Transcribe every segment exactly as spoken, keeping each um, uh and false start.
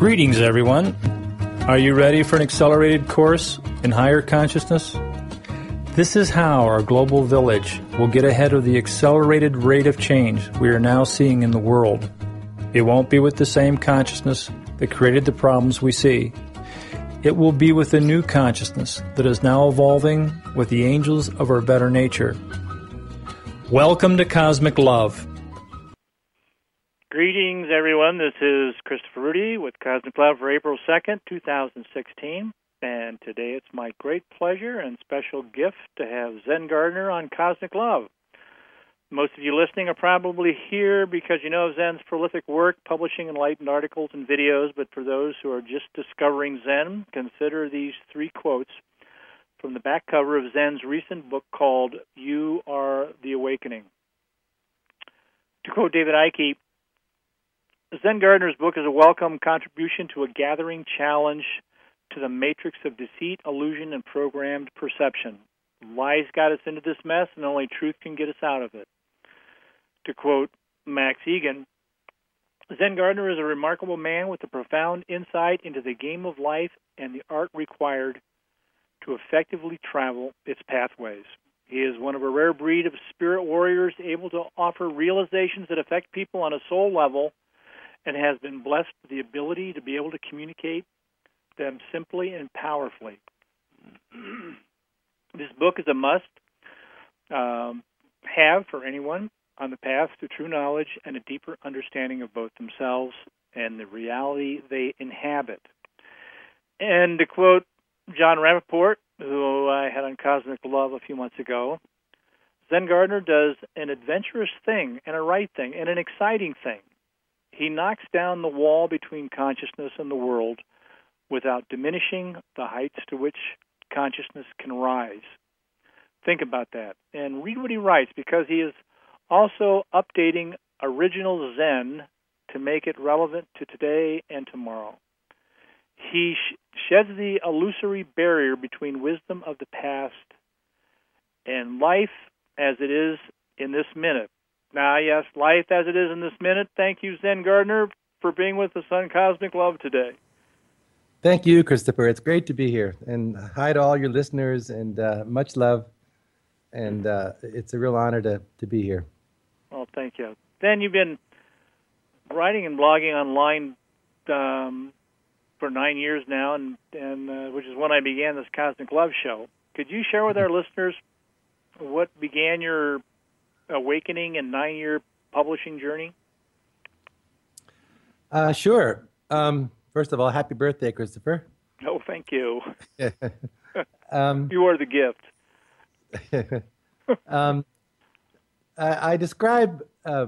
Greetings, everyone. Are you ready for an accelerated course in higher consciousness? This is how our global village will get ahead of the accelerated rate of change we are now seeing in the world. It won't be with the same consciousness that created the problems we see. It will be with a new consciousness that is now evolving with the angels of our better nature. Welcome to Cosmic Love. Greetings, everyone. This is Christopher Rudy with Cosmic Love for April second, two thousand sixteen. And today it's my great pleasure and special gift to have Zen Gardner on Cosmic Love. Most of you listening are probably here because you know of Zen's prolific work, publishing enlightened articles and videos. But for those who are just discovering Zen, consider these three quotes from the back cover of Zen's recent book called You Are the Awakening. To quote David Icke, Zen Gardner's book is a welcome contribution to a gathering challenge to the matrix of deceit, illusion, and programmed perception. Lies got us into this mess, and only truth can get us out of it. To quote Max Egan, Zen Gardner is a remarkable man with a profound insight into the game of life and the art required to effectively travel its pathways. He is one of a rare breed of spirit warriors able to offer realizations that affect people on a soul level, and has been blessed with the ability to be able to communicate them simply and powerfully. This book is a must um, have for anyone on the path to true knowledge and a deeper understanding of both themselves and the reality they inhabit. And to quote John Rappaport, who I had on Cosmic Love a few months ago, Zen Gardner does an adventurous thing and a right thing and an exciting thing. He knocks down the wall between consciousness and the world without diminishing the heights to which consciousness can rise. Think about that. And read what he writes, because he is also updating original Zen to make it relevant to today and tomorrow. He sh- sheds the illusory barrier between wisdom of the past and life as it is in this minute. Now, yes, life as it is in this minute. Thank you, Zen Gardner, for being with us on Cosmic Love today. Thank you, Christopher. It's great to be here. And hi to all your listeners, and uh, much love. And uh, it's a real honor to, to be here. Well, thank you. Then you've been writing and blogging online um, for nine years now, and, and uh, which is when I began this Cosmic Love show. Could you share with our listeners what began your awakening and nine-year publishing journey? Uh, sure. Um, first of all, happy birthday, Christopher. Oh, thank you. um, you are the gift. um, I, I describe uh,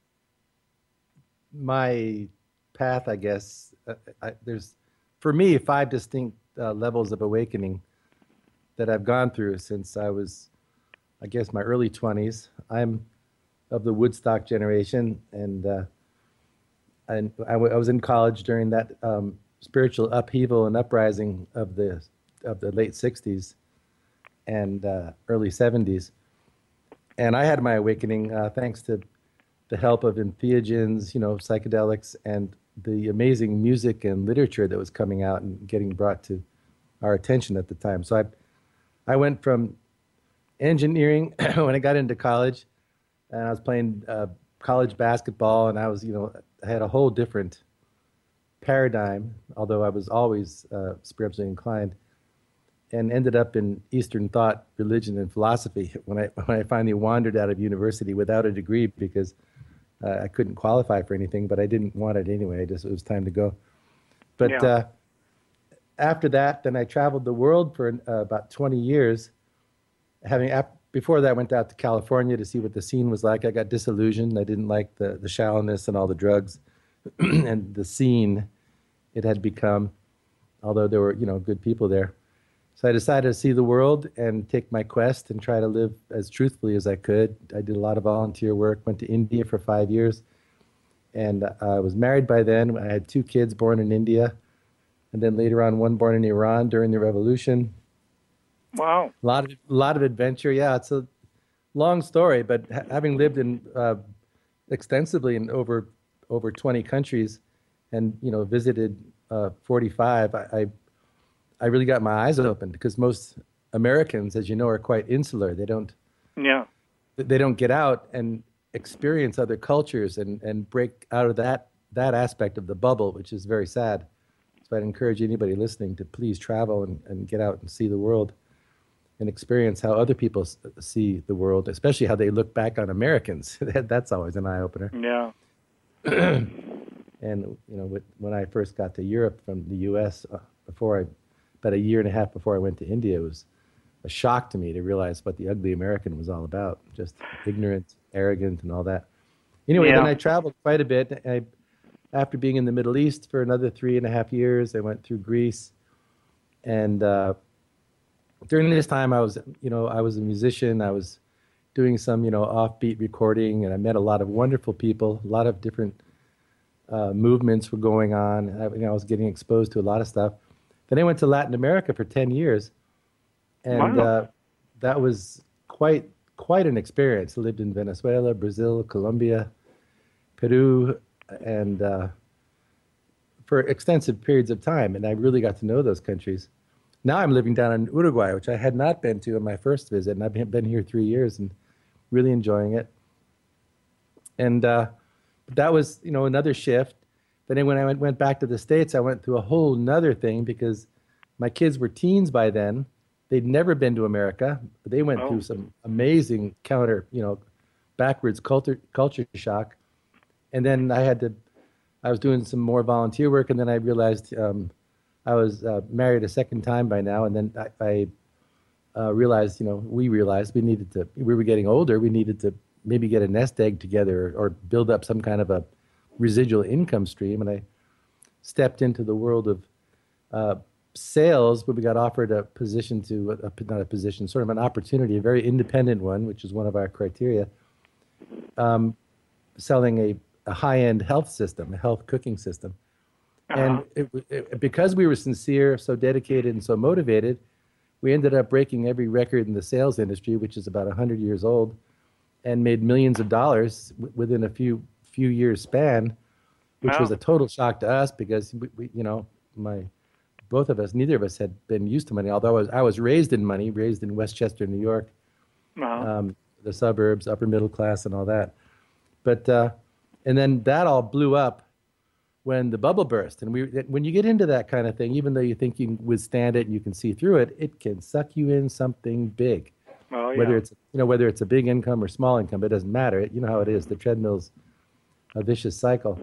my path, I guess. Uh, I, there's, for me, five distinct uh, levels of awakening that I've gone through since I was, I guess, my early twenties. I'm of the Woodstock generation, and uh, and I, w- I was in college during that um, spiritual upheaval and uprising of the of the late sixties and uh, early seventies. And I had my awakening uh, thanks to the help of entheogens, you know, psychedelics, and the amazing music and literature that was coming out and getting brought to our attention at the time. So I I went from engineering when I got into college, and I was playing uh, college basketball, and I was, you know, I had a whole different paradigm, although I was always uh, spiritually inclined, and ended up in Eastern thought, religion, and philosophy when I when I finally wandered out of university without a degree because uh, I couldn't qualify for anything, but I didn't want it anyway. I just, it was time to go. But yeah. uh, after that, then I traveled the world for uh, about twenty years. Having before that, I went out to California to see what the scene was like. I got disillusioned. I didn't like the the shallowness and all the drugs and the scene it had become. Although there were, you know, good people there, so I decided to see the world and take my quest and try to live as truthfully as I could. I did a lot of volunteer work. Went to India for five years, and I was married by then. I had two kids born in India, and then later on one born in Iran during the revolution. Wow. A lot of, a lot of adventure. Yeah, it's a long story, but ha- having lived in uh, extensively in over over twenty countries, and you know visited uh, forty-five, I, I I really got my eyes open because most Americans, as you know, are quite insular. They don't Yeah. they don't get out and experience other cultures and, and break out of that that aspect of the bubble, which is very sad. So I'd encourage anybody listening to please travel and, and get out and see the world and experience how other people s- see the world, especially how they look back on Americans. that, that's always an eye-opener. Yeah. And, you know, with, when I first got to Europe from the U S, uh, before I, about a year and a half before I went to India, it was a shock to me to realize what the ugly American was all about, just ignorant, arrogant, and all that. Anyway, Yeah. then I traveled quite a bit. I, after being in the Middle East for another three and a half years, I went through Greece. And uh, during this time, I was, you know, I was a musician. I was doing some, you know, offbeat recording, and I met a lot of wonderful people. A lot of different uh, movements were going on. I, you know, I was getting exposed to a lot of stuff. Then I went to Latin America for ten years, and Wow. uh, that was quite quite an experience. I lived in Venezuela, Brazil, Colombia, Peru, and uh, for extensive periods of time, and I really got to know those countries. Now I'm living down in Uruguay, which I had not been to on my first visit, and I've been been here three years and really enjoying it. And uh, that was, you know, another shift. Then when I went, went back to the States, I went through a whole nother thing because my kids were teens by then. They'd never been to America. They went Oh. through some amazing counter, you know, backwards culture culture shock. And then I had to, I was doing some more volunteer work, and then I realized um, I was uh, married a second time by now, and then I, I uh, realized, you know, we realized we needed to, we were getting older, we needed to maybe get a nest egg together or, or build up some kind of a residual income stream. And I stepped into the world of uh, sales, but we got offered a position to, a, not a position, sort of an opportunity, a very independent one, which is one of our criteria, um, selling a, a high-end health system, a health cooking system. Uh-huh. And it, it, because we were sincere, so dedicated, and so motivated, we ended up breaking every record in the sales industry, which is about one hundred years old, and made millions of dollars w- within a few few years span, which Wow. was a total shock to us because we, we, you know, my both of us, neither of us had been used to money. Although I was, I was raised in money, raised in Westchester, New York, Uh-huh. um, the suburbs, upper middle class, and all that. But uh, and then that all blew up when the bubble burst. And we, when you get into that kind of thing, even though you think you can withstand it and you can see through it, it can suck you in something big. Oh, yeah. Whether it's, you know, whether it's a big income or small income, it doesn't matter. It, you know how it is. The treadmill's a vicious cycle.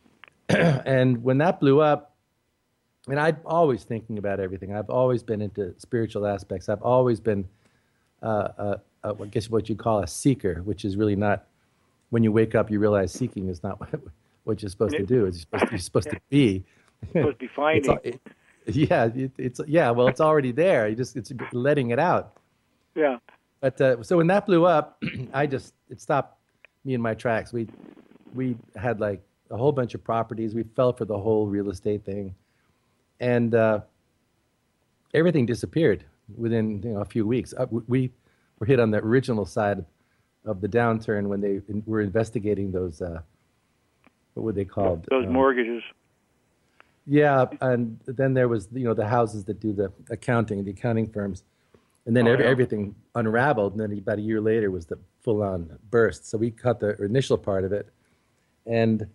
And when that blew up, and I'm always thinking about everything. I've always been into spiritual aspects. I've always been, uh, uh, uh, I guess what you call a seeker, which is really not, when you wake up, you realize seeking is not what, what you're supposed to do. It's supposed to, you're supposed to be. Supposed to be It's finding. al- it- yeah, it, it's yeah. Well, it's already there. You just it's letting it out. Yeah. But uh, so when that blew up, I just it stopped me in my tracks. We we had like a whole bunch of properties. We fell for the whole real estate thing, and uh, everything disappeared within you know a few weeks. Uh, we were hit on the original side of the downturn when they in, were investigating those. Uh, what were they called? Those Um, mortgages. Yeah, and then there was you know the houses that do the accounting, the accounting firms, and then Oh, every, yeah. everything unraveled. And then about a year later was the full-on burst. So we caught the initial part of it, and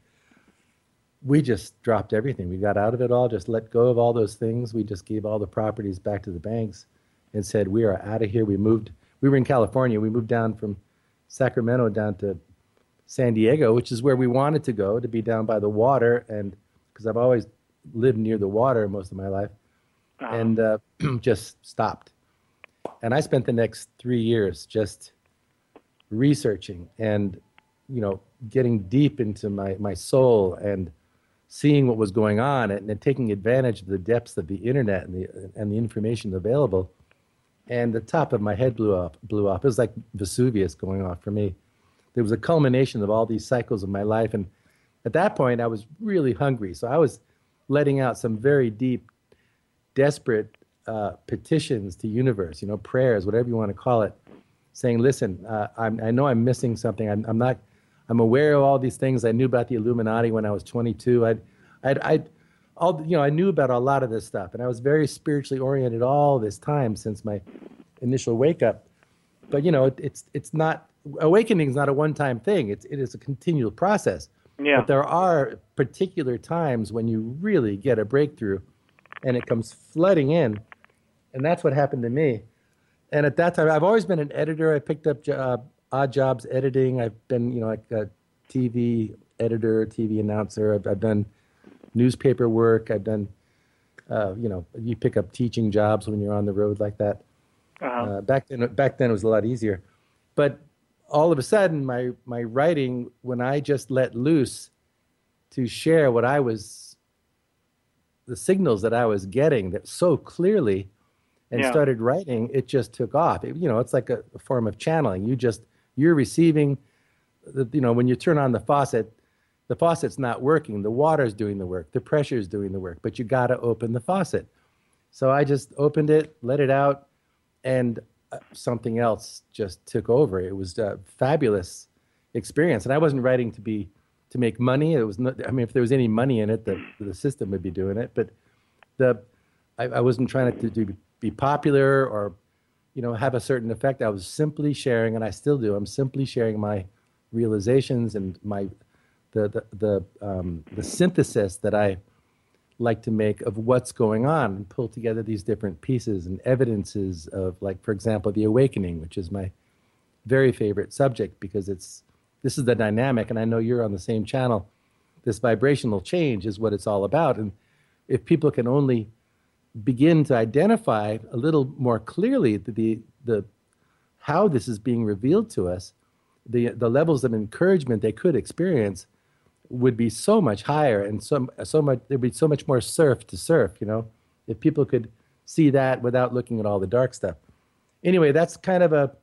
we just dropped everything. We got out of it all, just let go of all those things. We just gave all the properties back to the banks, and said we are out of here. We moved. We were in California. We moved down from Sacramento down to San Diego, which is where we wanted to go to be down by the water, and because I've always lived near the water most of my life, Uh-huh. and uh, just stopped. And I spent the next three years just researching and, you know, getting deep into my, my soul and seeing what was going on and, and taking advantage of the depths of the internet and the and the information available. And the top of my head blew off. Blew off. It was like Vesuvius going off for me. There was a culmination of all these cycles of my life, and at that point, I was really hungry. So I was letting out some very deep, desperate uh, petitions to universe, you know, prayers, whatever you want to call it, saying, listen, uh, I'm, I know I'm missing something. I'm, I'm not, I'm aware of all these things. I knew about the Illuminati when I was twenty-two. I'd, I'd, I'd all you know, I knew about a lot of this stuff, and I was very spiritually oriented all this time since my initial wake up. But you know, it, it's it's not awakening is not a one time thing. It's it is a continual process. Yeah. But there are particular times when you really get a breakthrough, and it comes flooding in, and that's what happened to me. And at that time, I've always been an editor. I picked up uh, odd jobs editing. I've been, you know, like a T V editor, T V announcer. I've, I've done newspaper work. I've done, uh, you know, you pick up teaching jobs when you're on the road like that. Uh-huh. Uh, back then, back then it was a lot easier. But all of a sudden, my my writing, when I just let loose to share what I was, the signals that I was getting that so clearly, and Yeah. started writing, it just took off. It, you know, it's like a, a form of channeling. You just you're receiving, the, you know, when you turn on the faucet, the faucet's not working. The water's doing the work. The pressure's doing the work. But you got to open the faucet. So I just opened it, let it out, and uh, something else just took over. It was a fabulous experience, and I wasn't writing to be to make money. It was not, I mean, if there was any money in it, the the system would be doing it. But the I, I wasn't trying to do. be popular or, you know, have a certain effect. I was simply sharing, and I still do. I'm simply sharing my realizations and my the the the, um, the synthesis that I like to make of what's going on, and pull together these different pieces and evidences of, like, for example, the awakening, which is my very favorite subject because it's this is the dynamic, and I know you're on the same channel. This vibrational change is what it's all about, and if people can only begin to identify a little more clearly the, the the how this is being revealed to us, the the levels of encouragement they could experience would be so much higher, and so so much there'd be so much more surf to surf. You know, if people could see that without looking at all the dark stuff. Anyway, that's kind of a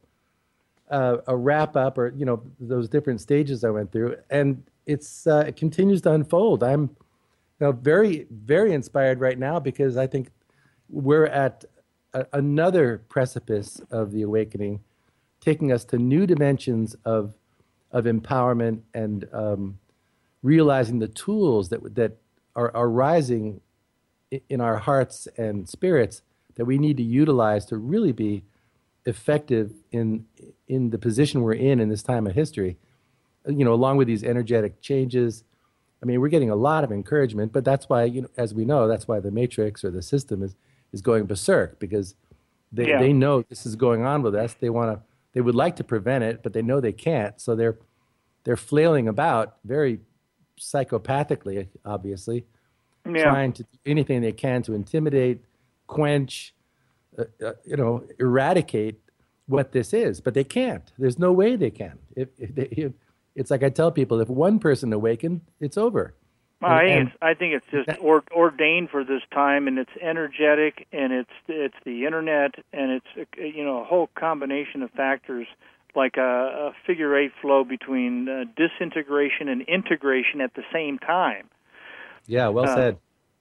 a, a wrap up, or you know, those different stages I went through, and it's uh, it continues to unfold. I'm you know, very, very inspired right now because I think we're at a, another precipice of the awakening, taking us to new dimensions of of empowerment and um, realizing the tools that that are, are rising in our hearts and spirits that we need to utilize to really be effective in in the position we're in in this time of history. You know, along with these energetic changes. I mean, we're getting a lot of encouragement, but that's why, you know, as we know, that's why the matrix or the system is, is going berserk, because they, Yeah. they know this is going on with us. They want to, they would like to prevent it, but they know they can't. So they're, they're flailing about very psychopathically, obviously, Yeah. trying to do anything they can to intimidate, quench, uh, uh, you know, eradicate what this is, but they can't. There's no way they can. If, if they, if, It's like I tell people, if one person awakened, it's over. Well, I think And- it's I think it's just or, ordained for this time, and it's energetic, and it's it's the internet, and it's you know a whole combination of factors, like a, a figure eight flow between uh, disintegration and integration at the same time. Yeah, well Uh, said.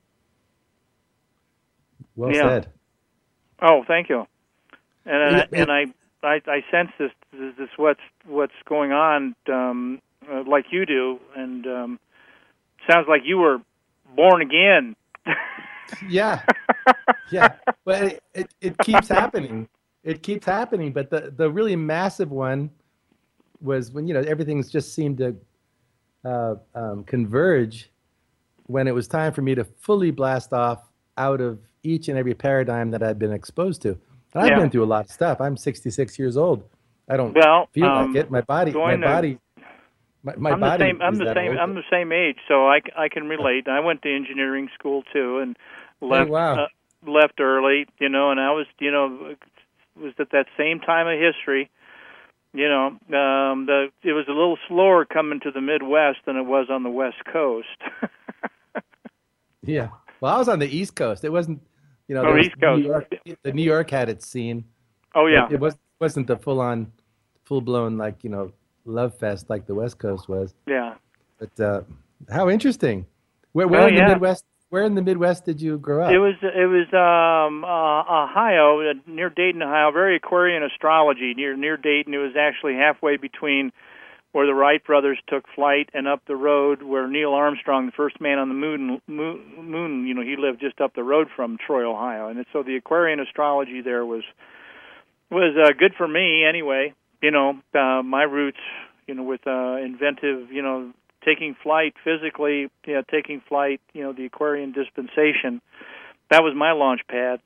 Well yeah. said. Oh, thank you. And I, It- and I, I I sense this this, this what's what's going on um, uh, like you do, and um, sounds like you were born again. Yeah, yeah. But it, it, it keeps happening. It keeps happening. But the, the really massive one was when, you know, everything's just seemed to uh, um, converge when it was time for me to fully blast off out of each and every paradigm that I'd been exposed to. And I've Yeah. been through a lot of stuff. I'm sixty-six years old. I don't Well, feel um, like it. My body, my going to- body, my, my I'm the body same. I'm is the that same. old. I'm the same age, so I, c- I can relate. I went to engineering school too, and left wow. uh, left early. You know, and I was you know was at that same time of history. You know, um, the it was a little slower coming to the Midwest than it was on the West Coast. Yeah. Well, I was on the East Coast. It wasn't, you know, Oh, there was East Coast. New York, the New York had its scene. Oh yeah, It was, wasn't the full-on, full-blown, like, you know, love fest like the West Coast was. yeah. But uh, how interesting. Where, where Oh, in yeah. the Midwest? Where in the Midwest did you grow up? It was it was um, uh, Ohio, uh, near Dayton, Ohio. Very Aquarian astrology near near Dayton. It was actually halfway between where the Wright brothers took flight, and up the road where Neil Armstrong, the first man on the moon, moon, moon you know, he lived just up the road from Troy, Ohio. And so the Aquarian astrology there was was uh, good for me anyway. You know, uh, my roots, you know, with uh, inventive, you know, taking flight physically, you know, taking flight, you know, the Aquarian dispensation. That was my launch pad.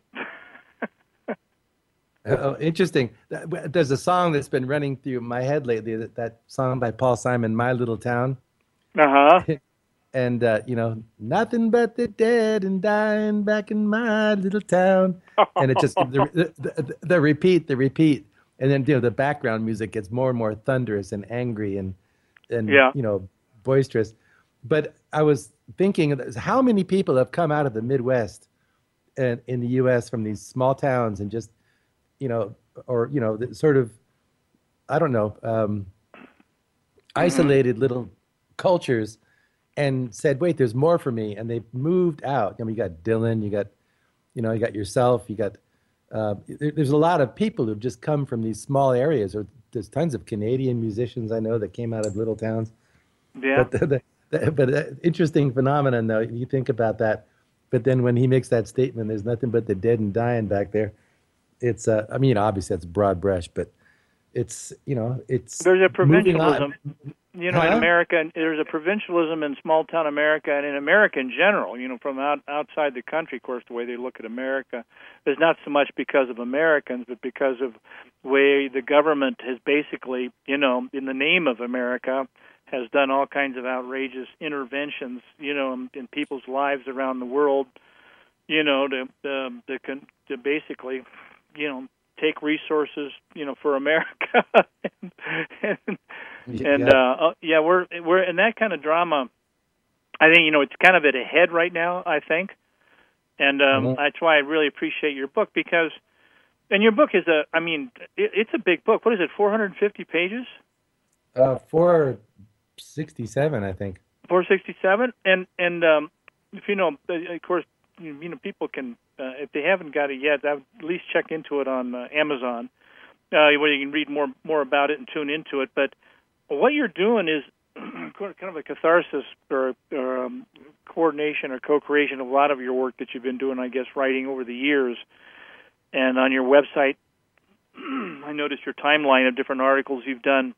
Oh, interesting. There's a song that's been running through my head lately, that, that song by Paul Simon, My Little Town. Uh-huh. And, uh, you know, nothing but the dead and dying back in my little town. And it just, the, the, the repeat, the repeat. And then, you know, the background music gets more and more thunderous and angry and, and yeah. you know, boisterous. But I was thinking, how many people have come out of the Midwest and in the U S from these small towns and just, you know, or, you know, sort of, I don't know, um, isolated mm-hmm. little cultures and said, wait, there's more for me. And they moved out. I mean, you got Dylan, you got, you know, you got yourself, you got, uh, there, there's a lot of people who've just come from these small areas, or there's tons of Canadian musicians I know that came out of little towns. Yeah. But, the, the, the, but uh, interesting phenomenon, though, you think about that. But then when he makes that statement, there's nothing but the dead and dying back there. It's, uh, I mean, obviously that's broad brush, but it's, you know, it's there's a provincialism, you know, huh? in America. There's a provincialism in small town America, and in America in general. You know, from out, outside the country, of course, the way they look at America is not so much because of Americans, but because of the way the government has basically, you know, in the name of America, has done all kinds of outrageous interventions, you know, in, in people's lives around the world, you know, to to, to, to basically, you know, take resources, you know, for America, and and, yeah, and uh, yeah, we're we're in that kind of drama. I think, you know, it's kind of at a head right now, I think, and um, mm-hmm. that's why I really appreciate your book, because, and your book is a, I mean, it, it's a big book. What is it, four hundred fifty pages? Uh, four sixty-seven, I think. four sixty-seven, and and um, if you know, of course, you know, people can, uh, if they haven't got it yet, at least check into it on uh, Amazon, uh, where you can read more more about it and tune into it. But what you're doing is kind of a catharsis or, or um, coordination or co-creation of a lot of your work that you've been doing, I guess, writing over the years. And on your website, I noticed your timeline of different articles you've done,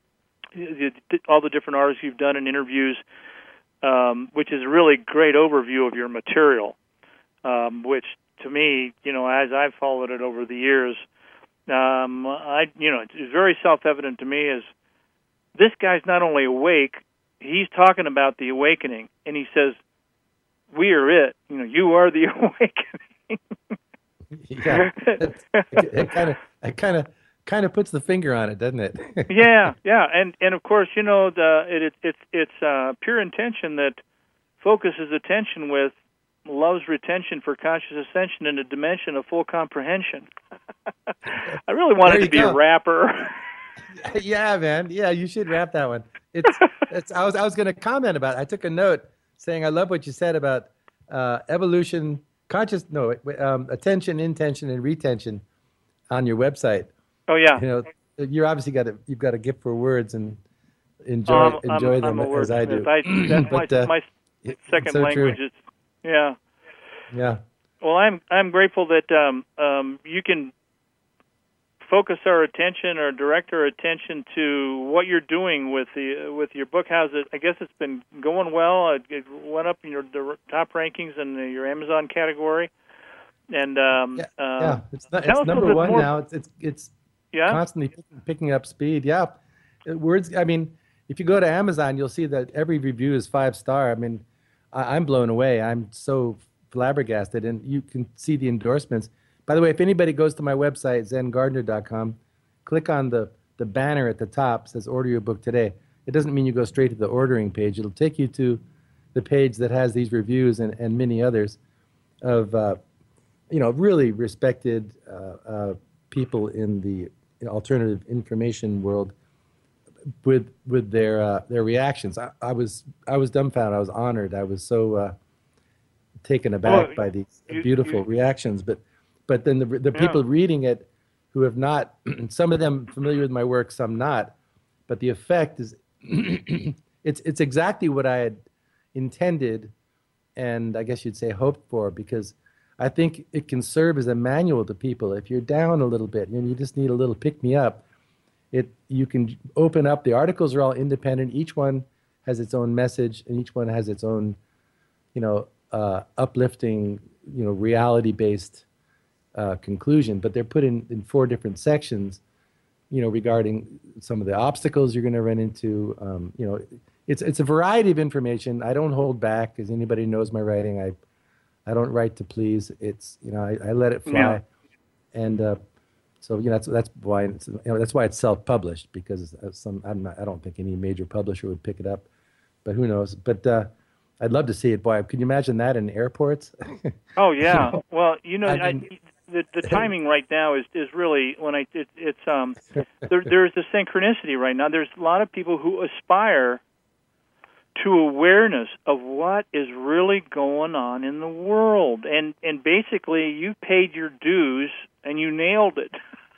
all the different articles you've done and interviews, um, which is a really great overview of your material. Um, which, to me, you know, as I've followed it over the years, um, I, you know, it's very self-evident to me is this guy's not only awake, he's talking about the awakening, and he says, "We are it. You know, you are the awakening." Yeah, it kind of, it kind of, kind of puts the finger on it, doesn't it? yeah, yeah, and and of course, you know, the it, it it's it's uh, pure intention that focuses attention with. Love's retention for conscious ascension in a dimension of full comprehension. I really wanted to be go. a rapper. Yeah, man. Yeah, you should rap that one. It's, it's. I was, I was going to comment about it. I took a note saying I love what you said about uh, evolution, conscious, no, um, attention, intention, and retention on your website. Oh yeah. You know, you're obviously got a, you've got a gift for words and enjoy um, enjoy I'm, them I'm as I do. I, that's but, my, uh, my second so language. True. Is, yeah. Yeah. Well, I'm I'm grateful that um, um, you can focus our attention or direct our attention to what you're doing with the with your book. How's it? I guess it's been going well. It went up in your top rankings in your Amazon category, and um, yeah, uh, yeah, it's, not, it's number one more. now. It's it's it's yeah? constantly picking, picking up speed. Yeah, words. I mean, if you go to Amazon, you'll see that every review is five star. I mean, I, I'm blown away. I'm so flabbergasted, and you can see the endorsements. By the way, if anybody goes to my website, zen gardner dot com, click on the, the banner at the top, says order your book today. It doesn't mean you go straight to the ordering page. It'll take you to the page that has these reviews and, and many others of, uh, you know, really respected uh, uh, people in the alternative information world with with their uh, their reactions. I, I was I was dumbfounded. I was honored. I was so uh, taken aback well, by these you, beautiful you, reactions. But but then the the yeah. people reading it who have not, some of them familiar with my work, some not. But the effect is it's it's exactly what I had intended, and I guess you'd say hoped for, because I think it can serve as a manual to people. If you're down a little bit and you just need a little pick me up, it you can open up. The articles are all independent. Each one has its own message, and each one has its own, you know, uh, uplifting, you know, reality-based uh, conclusion. But they're put in, in four different sections, you know, regarding some of the obstacles you're going to run into. Um, you know, it's it's a variety of information. I don't hold back, as anybody knows my writing. I I don't write to please. It's, you know, I, I let it fly, Yeah. and uh, so you know that's that's why it's, you know, that's why it's self-published, because some I'm not, I don't think any major publisher would pick it up, but who knows? But uh, I'd love to see it. Boy, can you imagine that in airports? Oh yeah. Well, you know, I I mean- the the timing right now is is really when I it, it's um there there's a synchronicity right now. There's a lot of people who aspire to awareness of what is really going on in the world, and and basically you paid your dues and you nailed it.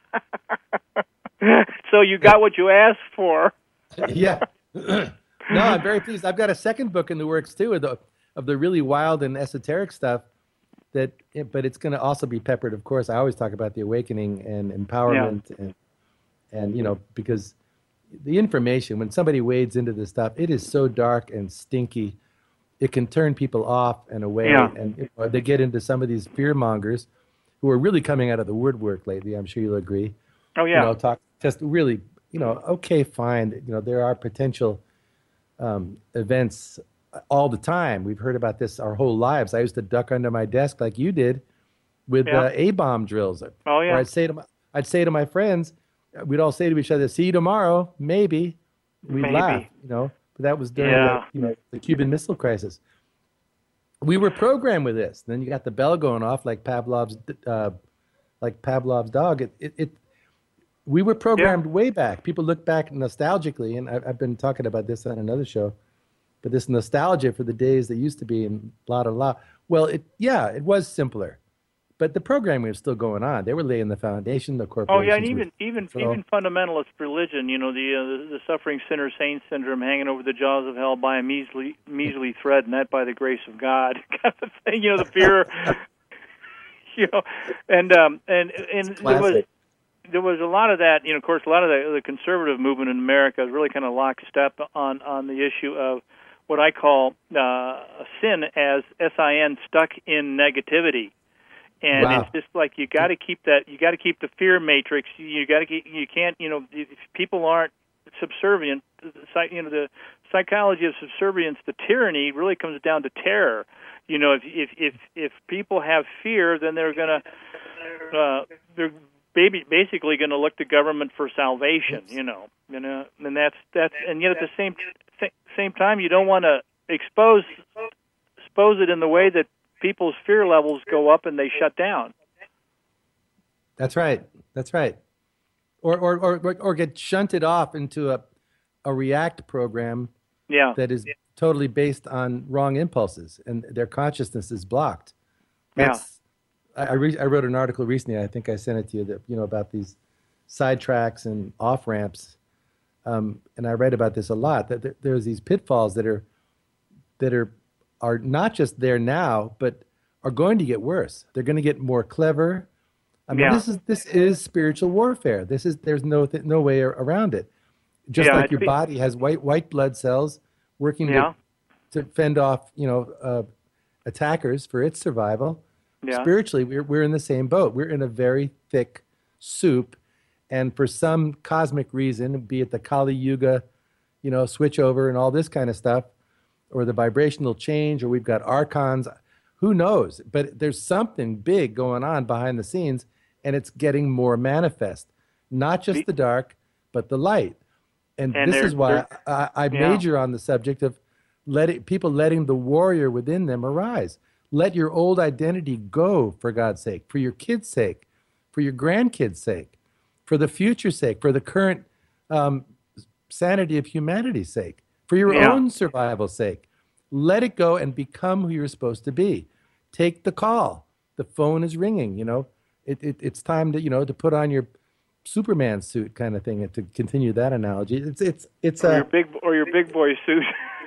So you got what you asked for. Yeah. No, I'm very pleased. I've got a second book in the works too, of the of the really wild and esoteric stuff. That, but it's going to also be peppered. Of course, I always talk about the awakening and empowerment, yeah. and and you know, because the information, when somebody wades into this stuff, it is so dark and stinky, it can turn people off and away, Yeah. and you know, they get into some of these fear mongers who are really coming out of the woodwork lately. I'm sure you'll agree. Oh yeah. You know, talk just really, you know, okay, fine. You know, there are potential um, events all the time. We've heard about this our whole lives. I used to duck under my desk like you did with Yeah. uh, A-bomb drills. Oh yeah. Or I'd say to my, I'd say to my friends, we'd all say to each other, "See you tomorrow, maybe." We'd Maybe. laugh, you know. But that was during Yeah. the, you know, the Cuban Missile Crisis. We were programmed with this. Then you got the bell going off like Pavlov's, uh, like Pavlov's dog. It, it, it we were programmed Yeah. way back. People look back nostalgically, and I, I've been talking about this on another show. But this nostalgia for the days that used to be, and blah, blah, blah. Well, it yeah, it was simpler. But the programming was still going on. They were laying the foundation, the Oh corporations. yeah, and even even so, even fundamentalist religion, you know, the, uh, the the suffering sinner saint syndrome, hanging over the jaws of hell by a measly measly thread, and that by the grace of God, kind of thing. You know, the fear, you know, and um and and there was classic. there was a lot of that. You know, of course, a lot of the, the conservative movement in America is really kind of lockstep on on the issue of what I call uh, sin as S I N, stuck in negativity. And Wow. it's just like you got to keep that. You got to keep the fear matrix. You got to keep. You can't. You know, if people aren't subservient. You know, the psychology of subservience, the tyranny, really comes down to terror. You know, if if if, if people have fear, then they're gonna uh, they're baby, basically going to look to government for salvation. You know, you know, and that's that's. And yet at the same same time, you don't want to expose expose it in the way that people's fear levels go up and they shut down. That's right. That's right. Or or or or get shunted off into a a react program Yeah. that is totally based on wrong impulses, and their consciousness is blocked. That's, yeah. I I, re- I wrote an article recently. I think I sent it to you. That you know about these sidetracks and off ramps, um, and I read about this a lot. That there, there's these pitfalls that are that are are not just there now, but are going to get worse. They're going to get more clever. I mean, Yeah. this is this is spiritual warfare. This is there's no th- no way around it. Just Yeah, like it's your be- body has white white blood cells working Yeah. to, to fend off, you know, uh, attackers for its survival. Yeah. Spiritually, we're we're in the same boat. We're in a very thick soup, and for some cosmic reason, be it the Kali Yuga, you know, switch over and all this kind of stuff, or the vibrational change, or we've got archons, who knows? But there's something big going on behind the scenes, and it's getting more manifest. Not just the dark, but the light. And, And this they're- is why they're- I, I yeah. major on the subject of letting people letting the warrior within them arise. Let your old identity go, for God's sake, for your kids' sake, for your grandkids' sake, for the future's sake, for the current um, sanity of humanity's sake, for your Yeah. own survival's sake. Let it go and become who you're supposed to be. Take the call. The phone is ringing. You know, it, it it's time to you know to put on your Superman suit kind of thing. To continue that analogy, it's it's it's or a your big or your big boy suit.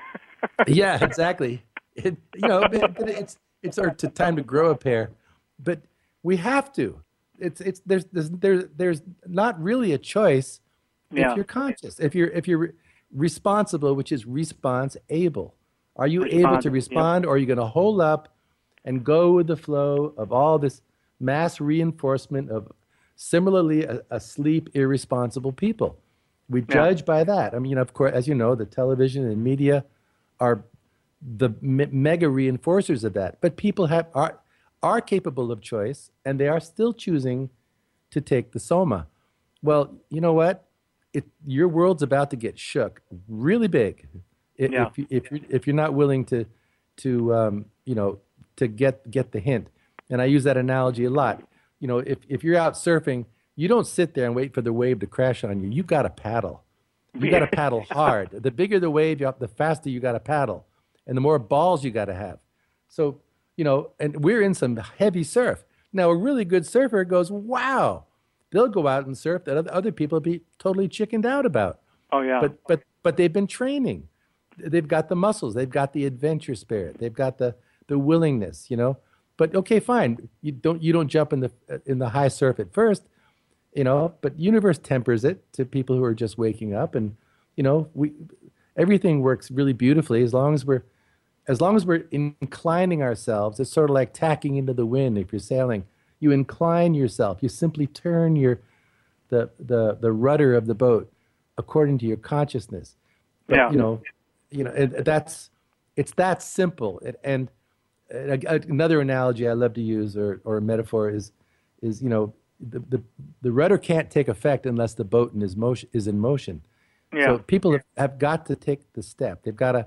yeah, exactly. It, you know, but, but it's it's our to time to grow a pair, but we have to. It's it's there's there's there's, there's not really a choice Yeah. if you're conscious, if you're if you're re- responsible, which is response able. Are you able Respond, to respond, or are you going to hold up and go with the flow of all this mass reinforcement of similarly a- asleep, irresponsible people? We Yeah. judge by that. I mean, of course, as you know, the television and media are the me- mega reinforcers of that. But people have are are capable of choice, and they are still choosing to take the soma. Well, you know what? It, your world's about to get shook really big if Yeah. if, you, if you if you're not willing to to um, you know to get get the hint. And I use that analogy a lot. You know, if if you're out surfing, you don't sit there and wait for the wave to crash on you. You got to paddle. You got to paddle hard. The bigger the wave, the faster you got to paddle, and the more balls you got to have. So, you know, and we're in some heavy surf. Now, a really good surfer goes, wow, they'll go out and surf that other people be totally chickened out about. Oh yeah. But but but they've been training. They've got the muscles. They've got the adventure spirit. They've got the the willingness, you know. But okay, fine. You don't you don't jump in the in the high surf at first, you know. But universe tempers it to people who are just waking up, and you know we everything works really beautifully as long as we're as long as we're inclining ourselves. It's sort of like tacking into the wind. If you're sailing, you incline yourself. You simply turn your the the the rudder of the boat according to your consciousness. But, Yeah. you know, you know it, that's it's that simple. It, and uh, another analogy I love to use, or or a metaphor, is is you know the the, the rudder can't take effect unless the boat in is motion is in motion. Yeah. So people have, have got to take the step. They've got to.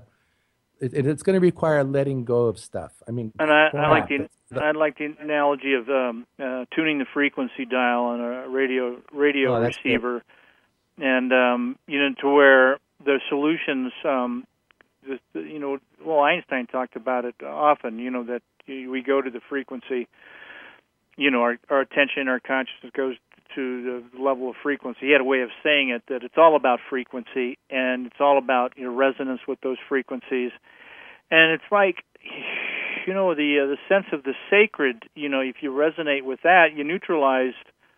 It, it's going to require letting go of stuff. I mean, And I, I crap. like the The- I like the analogy of um, uh, tuning the frequency dial on a radio radio Oh, that's good. receiver, and um, you know, to where the solutions, um, the, the, you know, well, Einstein talked about it often. You know, that we go to the frequency. You know, our our attention, our consciousness goes to the level of frequency. He had a way of saying it that it's all about frequency, and it's all about your resonance with those frequencies. And it's like, you know, the uh, the sense of the sacred. You know, if you resonate with that, you neutralize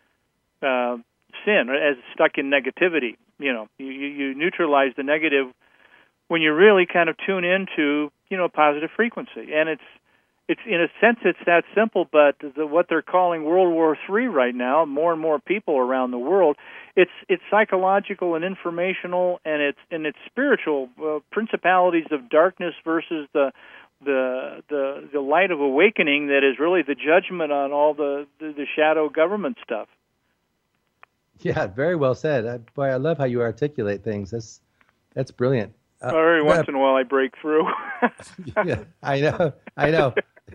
uh, sin as stuck in negativity. You know, you, you you neutralize the negative when you really kind of tune into, you know, positive frequency. And it's it's in a sense it's that simple. But the, what they're calling World War Three right now, more and more people around the world, it's it's psychological and informational, and it's and it's spiritual uh, principalities of darkness versus the the the the light of awakening that is really the judgment on all the the, the shadow government stuff. Yeah, very well said. I, boy, I love how you articulate things. That's that's brilliant. Uh, Every once uh, in a while, I break through. yeah, I know, I know.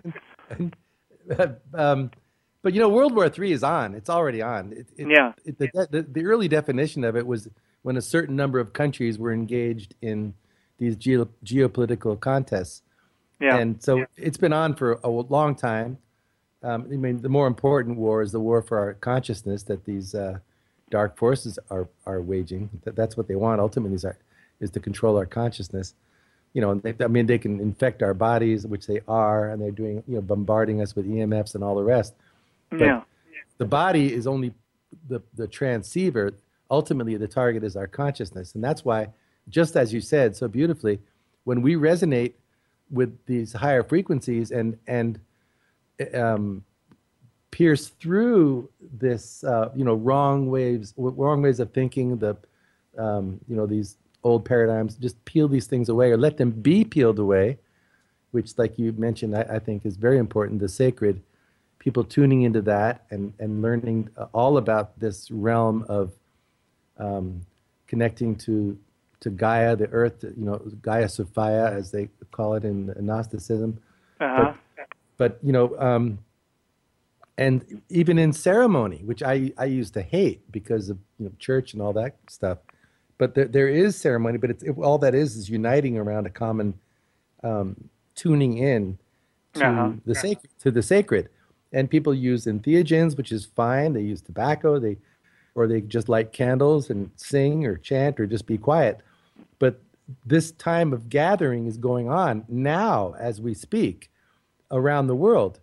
um, but you know, World War Three is on. It's already on. It, it, Yeah. It, the, the the early definition of it was when a certain number of countries were engaged in these geo, geopolitical contests. Yeah. And so it's been on for a long time. Um, I mean, the more important war is the war for our consciousness that these uh, dark forces are are waging. That, that's what they want ultimately is, our, is to control our consciousness. You know, they, I mean, they can infect our bodies, which they are, and they're doing, you know, bombarding us with E M Fs and all the rest. But Yeah. the body is only the, the transceiver. Ultimately, the target is our consciousness. And that's why, just as you said so beautifully, when we resonate with these higher frequencies and, and um, pierce through this, uh, you know, wrong waves, wrong ways of thinking, the, um, you know, these old paradigms, just peel these things away or let them be peeled away, which, like you mentioned, I, I think is very important, the sacred, people tuning into that and, and learning all about this realm of um, connecting to to Gaia, the earth, you know, Gaia Sophia, as they call it in Gnosticism. Uh-huh. But, but, you know, um, and even in ceremony, which I, I used to hate because of, you know, church and all that stuff. But there, there is ceremony, but it's, it, all that is is uniting around a common um, tuning in to Uh-huh. the sacred, to the sacred. And people use entheogens, which is fine. They use tobacco. They or they just light candles and sing or chant or just be quiet. But this time of gathering is going on now as we speak around the world.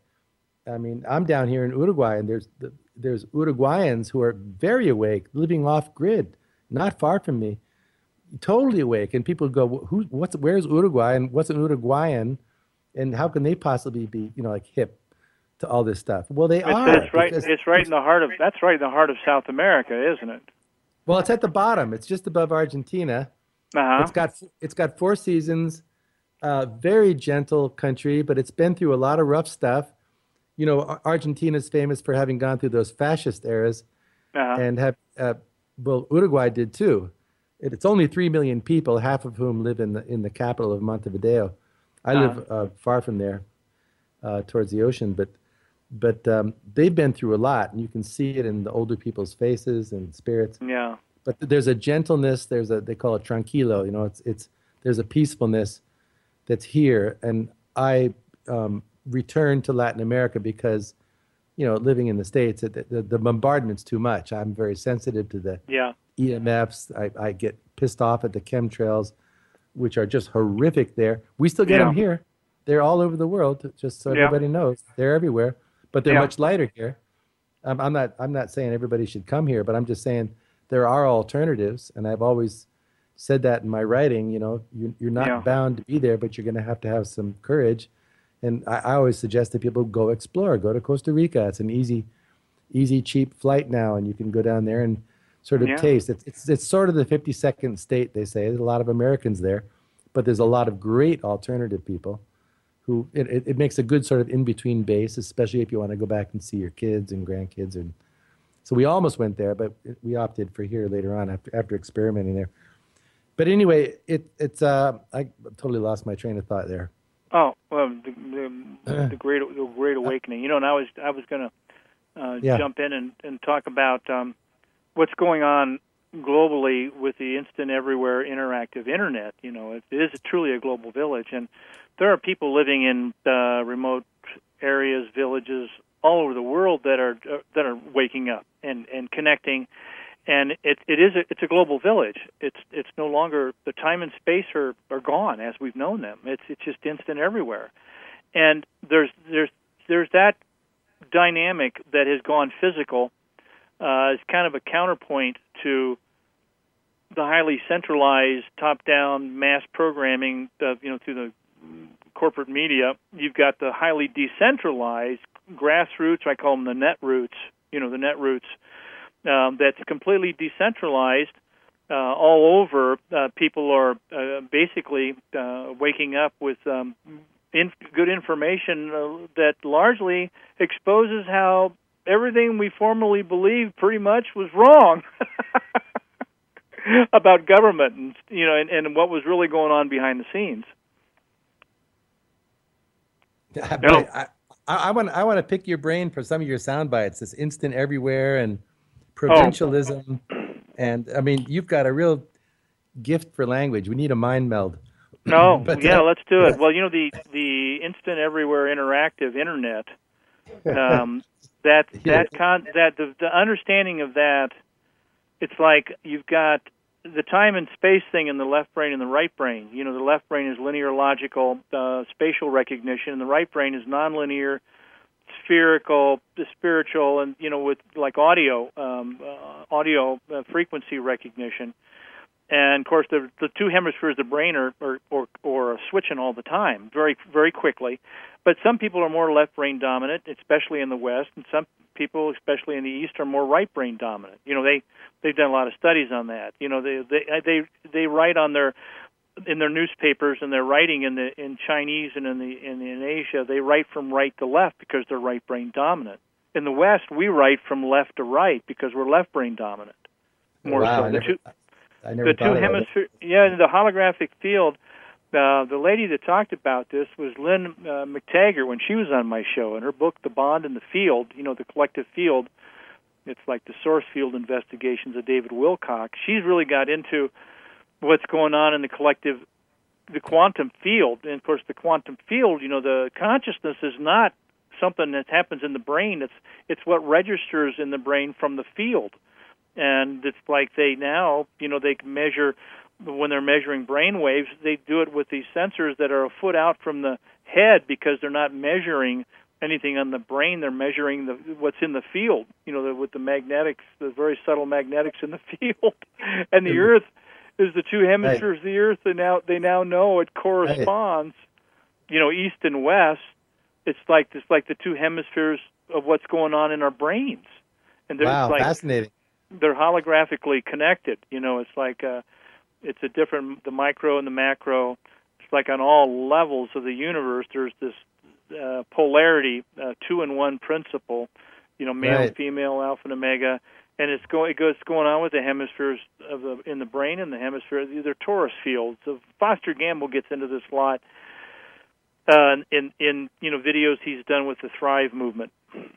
I mean, I'm down here in Uruguay, and there's there's Uruguayans who are very awake, living off grid, not far from me, totally awake. And people go, "Who? What's? Where's Uruguay? And what's an Uruguayan? And how can they possibly be, you know, like hip to all this stuff?" Well, they it's, are. It's right. It's right in the heart of. That's right in the heart of South America, isn't it? Well, it's at the bottom. It's just above Argentina. Uh-huh. It's got it's got four seasons. Uh, very gentle country, but it's been through a lot of rough stuff. You know, Argentina's famous for having gone through those fascist eras, uh-huh. and have uh, well, Uruguay did too. It, it's only three million people, half of whom live in the in the capital of Montevideo. I uh-huh. live uh, far from there, uh, towards the ocean, but but um, they've been through a lot, and you can see it in the older people's faces and spirits. Yeah. But there's a gentleness. There's a they call it tranquilo. You know, it's it's there's a peacefulness that's here, and I um, returned to Latin America because, you know, living in the States, the, the, the bombardment's too much. I'm very sensitive to the yeah. E M Fs. I, I get pissed off at the chemtrails, which are just horrific there. We still get yeah. them here. They're all over the world, just so yeah. everybody knows. They're everywhere, but they're yeah. much lighter here. I'm, I'm not I'm not saying everybody should come here, but I'm just saying there are alternatives, and I've always said that in my writing. You know, you, you're not yeah. bound to be there, but you're going to have to have some courage. And I, I always suggest that people go explore, go to Costa Rica. It's an easy, easy, cheap flight now, and you can go down there and sort of yeah. taste. It's, it's it's sort of the fifty-second state, they say. There's a lot of Americans there, but there's a lot of great alternative people who it, it, it makes a good sort of in-between base, especially if you want to go back and see your kids and grandkids. And so we almost went there, but we opted for here later on after after experimenting there. But anyway, it it's uh I totally lost my train of thought there. Oh, well, the, the, the great the great awakening. You know, and I was I was going to uh, yeah. jump in and, and talk about um, what's going on globally with the instant everywhere interactive internet. You know, it is truly a global village, and there are people living in uh, remote areas, villages all over the world that are uh, that are waking up and, and connecting. And it it is a, it's a global village. It's it's no longer the time and space are, are gone as we've known them. It's it's just instant everywhere, and there's there's there's that dynamic that has gone physical uh, as kind of a counterpoint to the highly centralized top-down mass programming. Uh, you know, through the corporate media, you've got the highly decentralized grassroots. I call them the net roots. You know, the net roots. Um, that's completely decentralized uh, all over. Uh, people are uh, basically uh, waking up with um, in- good information uh, that largely exposes how everything we formerly believed pretty much was wrong about government, and you know, and, and what was really going on behind the scenes. Yeah, but I, I, I want I want to pick your brain for some of your sound bites. This instant everywhere and provincialism, oh. and I mean, you've got a real gift for language. We need a mind meld. No, but, yeah, uh, let's do it. Well, you know, the the instant everywhere interactive internet. Um, that that con that the, the understanding of that, it's like you've got the time and space thing in the left brain and the right brain. You know, the left brain is linear, logical, uh, spatial recognition, and the right brain is nonlinear, spherical, spiritual, and you know, with like audio, um, uh, audio uh, frequency recognition. And of course, the the two hemispheres of the brain are or or, or switching all the time, very very quickly. But some people are more left brain dominant, especially in the West, and some people, especially in the East, are more right brain dominant. You know, they they've done a lot of studies on that. You know, they they they they write on their in their newspapers, and they're writing in the in Chinese and in the in, in Asia, they write from right to left because they're right brain dominant. In the West, we write from left to right because we're left brain dominant. More wow, so. I The never, two, I never the two hemispheres, yeah, the holographic field. Uh, the lady that talked about this was Lynn uh, McTaggart when she was on my show. In her book, The Bond in the Field, you know, the collective field, it's like the source field investigations of David Wilcock. She's really got into what's going on in the collective, the quantum field. And, of course, the quantum field, you know, the consciousness is not something that happens in the brain. It's it's what registers in the brain from the field. And it's like they now, you know, they can measure, when they're measuring brain waves, they do it with these sensors that are a foot out from the head because they're not measuring anything on the brain. They're measuring the what's in the field, you know, the, with the magnetics, the very subtle magnetics in the field. And the Earth is the two hemispheres of the Earth, and now they now know it corresponds, you know, east and west. It's like it's like the two hemispheres of what's going on in our brains. And wow, like, fascinating. They're holographically connected. You know, it's like uh, it's a different, the micro and the macro. It's like on all levels of the universe, there's this uh, polarity, uh, two in one principle. You know, male, right. female, alpha and omega, and it's going it goes going on with the hemispheres of the in the brain and the hemisphere. These are torus fields. So Foster Gamble gets into this a lot uh, in in you know videos he's done with the Thrive movement.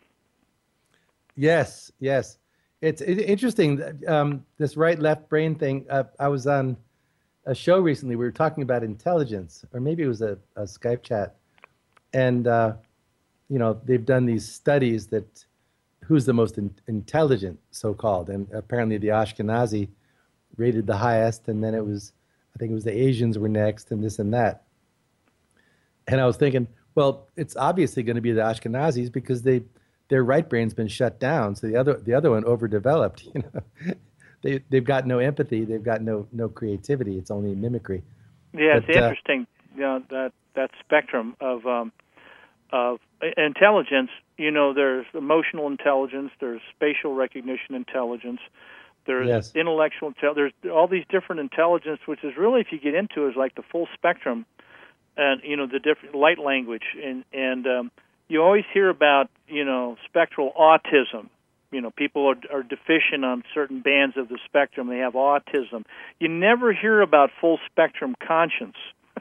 Yes, yes. It's it, interesting, um, this right-left brain thing. Uh, I was on a show recently. We were talking about intelligence, or maybe it was a, a Skype chat. And, uh, you know, they've done these studies that who's the most in, intelligent, so-called. And apparently the Ashkenazi rated the highest, and then it was, I think it was the Asians were next, and this and that. And I was thinking, well, it's obviously going to be the Ashkenazis because they... their right brain's been shut down, so the other the other one overdeveloped. You know, they they've got no empathy, they've got no no creativity. It's only mimicry. Yeah, but, it's interesting. Uh, you know, that that spectrum of um, of intelligence. You know, there's emotional intelligence, there's spatial recognition intelligence, there's yes. intellectual intelligence. There's all these different intelligence, which is really, if you get into, it, is like the full spectrum, and you know the different light language and and um, you always hear about, you know, spectral autism. You know, people are, are deficient on certain bands of the spectrum. They have autism. You never hear about full spectrum conscience.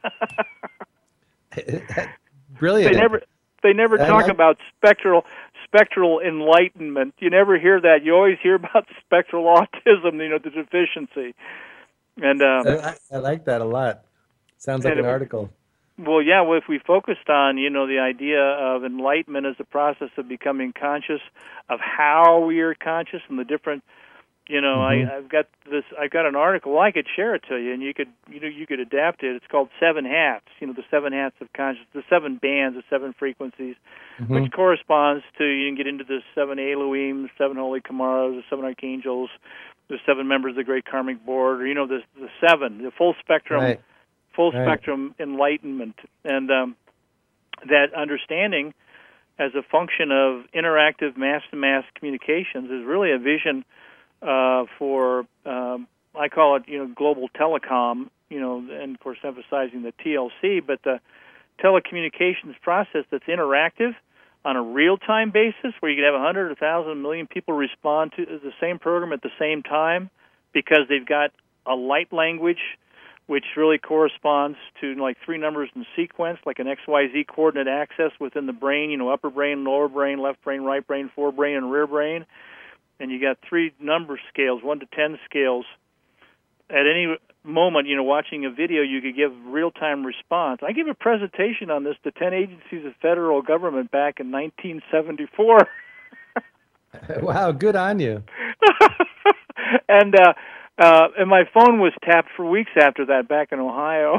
Brilliant. They never they never talk like... about spectral spectral enlightenment. You never hear that. You always hear about spectral autism, you know, the deficiency. And um, I, I like that a lot. Sounds like an it, article. Well, yeah, well, if we focused on, you know, the idea of enlightenment as a process of becoming conscious of how we are conscious and the different, you know, mm-hmm. I, I've got this, I've got an article, well, I could share it to you, and you could, you know, you could adapt it. It's called Seven Hats, you know, the seven hats of consciousness, the seven bands, the seven frequencies, mm-hmm. which corresponds to, you can get into the seven Elohim, the seven Holy Kamaras, the seven Archangels, the seven members of the Great Karmic Board, or, you know, the, the seven, the full spectrum. Right. Full right. spectrum enlightenment, and um, that understanding as a function of interactive mass-to-mass communications is really a vision uh, for, um, I call it, you know, global telecom, you know, and of course emphasizing the T L C, but the telecommunications process that's interactive on a real-time basis where you can have one hundred, one thousand, a million people respond to the same program at the same time because they've got a light language which really corresponds to like three numbers in sequence, like an X Y Z coordinate axis within the brain, you know, upper brain, lower brain, left brain, right brain, forebrain, and rear brain. And you got three number scales, one to ten scales. At any moment, you know, watching a video, you could give real-time response. I gave a presentation on this to ten agencies of federal government back in nineteen seventy-four. Wow, good on you. and, uh, Uh, and my phone was tapped for weeks after that back in Ohio.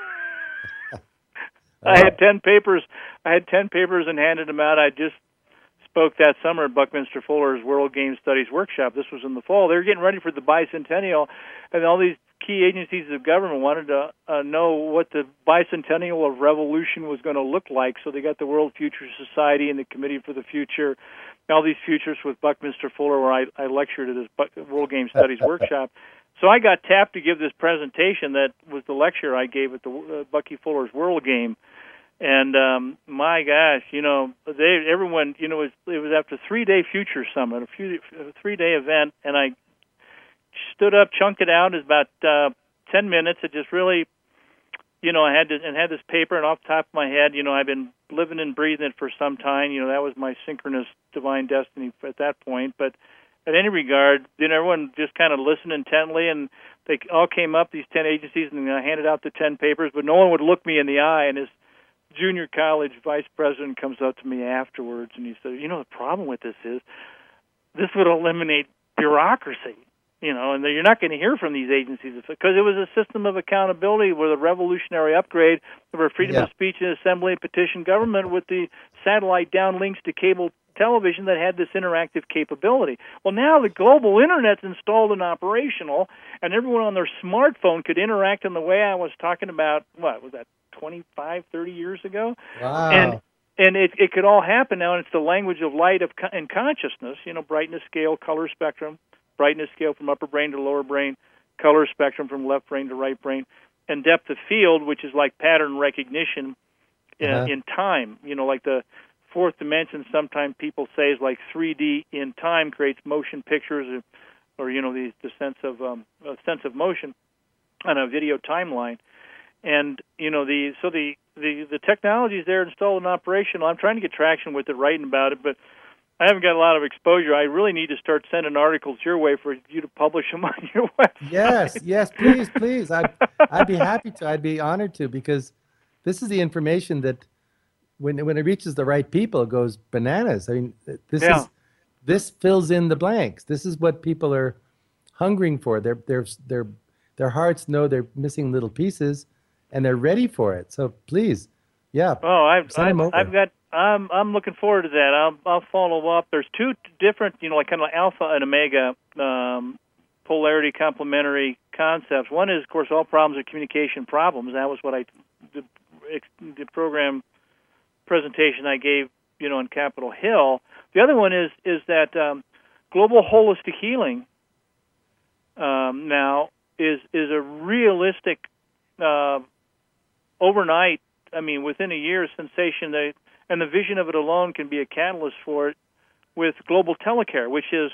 I had ten papers. I had ten papers and handed them out. I just spoke that summer at Buckminster Fuller's World Game Studies Workshop. This was in the fall. They were getting ready for the bicentennial, and all these key agencies of government wanted to uh, know what the bicentennial of revolution was going to look like. So they got the World Future Society and the Committee for the Future, all these futures with Buckminster Fuller, where I, I lectured at his World Game Studies Workshop. So I got tapped to give this presentation that was the lecture I gave at the uh, Bucky Fuller's World Game. And um, my gosh, you know, they everyone, you know, it was, it was after a three-day Future Summit, a, few, a three-day event, and I stood up, chunked it out. It was about uh, ten minutes. It just really, you know, I had to, and had this paper, and off the top of my head, you know, I've been living and breathing it for some time. You know, that was my synchronous divine destiny at that point. But at any regard, you know, everyone just kind of listened intently, and they all came up, these ten agencies, and I handed out the ten papers, but no one would look me in the eye. And his junior college vice president comes up to me afterwards, and he said, you know, the problem with this is this would eliminate bureaucracy, you know, and you're not going to hear from these agencies because it was a system of accountability with a revolutionary upgrade of our freedom yeah. of speech and assembly and petition government with the satellite downlinks to cable television that had this interactive capability. Well, now the global internet's installed and operational, and everyone on their smartphone could interact in the way I was talking about, what, was that twenty-five, thirty years ago? Wow. And and it, it could all happen now, and it's the language of light of and consciousness, you know, brightness scale, color spectrum, brightness scale from upper brain to lower brain, color spectrum from left brain to right brain, and depth of field, which is like pattern recognition in, uh-huh. in time, you know, like the fourth dimension, sometimes people say, is like three D in time, creates motion pictures, or, or you know, the, the sense of um, a sense of motion on a video timeline. And you know, the so the the the technology is there, installed and operational. I'm trying to get traction with it, writing about it, but I haven't got a lot of exposure. I really need to start sending articles your way for you to publish them on your website. Yes, yes, please, please. I'd I'd be happy to. I'd be honored to, because this is the information that, when when it reaches the right people, it goes bananas. I mean, this Yeah. is this fills in the blanks. This is what people are hungering for. Their their their their hearts know they're missing little pieces, and they're ready for it. So please, yeah. Oh, I've send them I've, over. I've got. I'm I'm looking forward to that. I'll I'll follow up. There's two different, you know, like kind of like alpha and omega um, polarity complementary concepts. One is, of course, all problems are communication problems. That was what I the, the program presentation I gave, you know, on Capitol Hill. The other one is is that um, global holistic healing um, now is is a realistic uh, overnight. I mean, within a year, sensation. That, and the vision of it alone can be a catalyst for it. With Global Telecare, which is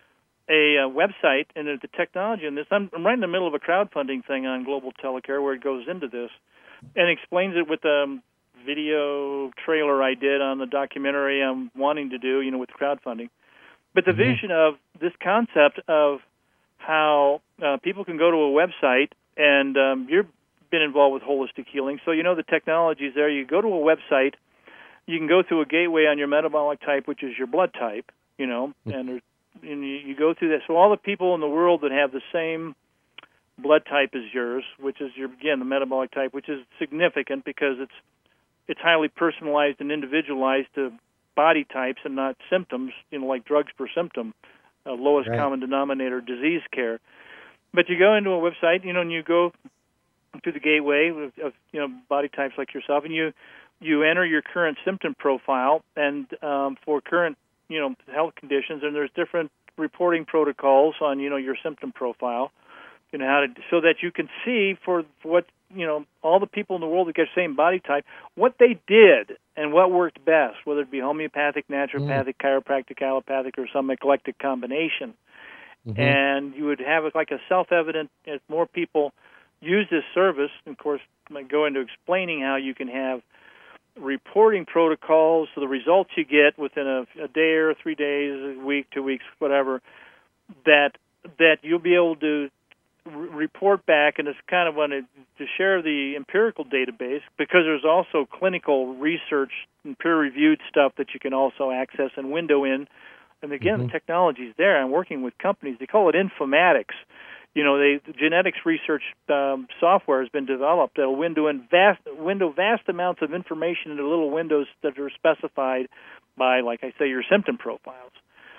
a uh, website, and the technology in this. I'm, I'm right in the middle of a crowdfunding thing on Global Telecare where it goes into this and explains it with a um, video trailer I did on the documentary I'm wanting to do, you know, with crowdfunding. But the mm-hmm. vision of this concept of how uh, people can go to a website, and um, you've been involved with holistic healing, so you know the technology is there. You go to a website, you can go through a gateway on your metabolic type, which is your blood type, you know, and, there's, and you, you go through that. So all the people in the world that have the same blood type as yours, which is your, again, the metabolic type, which is significant because it's it's highly personalized and individualized to body types and not symptoms, you know, like drugs per symptom, uh, lowest right. common denominator disease care. But you go into a website, you know, and you go through the gateway of, of you know, body types like yourself, and you you enter your current symptom profile, and um, for current, you know, health conditions, and there's different reporting protocols on, you know, your symptom profile, you know, how to, so that you can see for, for what, you know, all the people in the world that get the same body type, what they did and what worked best, whether it be homeopathic, naturopathic, mm. chiropractic, allopathic, or some eclectic combination. Mm-hmm. And you would have it like a self-evident, as more people use this service, and of course, I go into explaining how you can have reporting protocols, so the results you get within a, a day or three days, a week, two weeks, whatever, that that you'll be able to re- report back, and it's kind of wanted to share the empirical database, because there's also clinical research and peer-reviewed stuff that you can also access and window in. And again, mm-hmm. the technology's there. I'm working with companies. They call it informatics. You know, they, the genetics research um, software has been developed that will window in vast, window vast amounts of information into little windows that are specified by, like I say, your symptom profiles.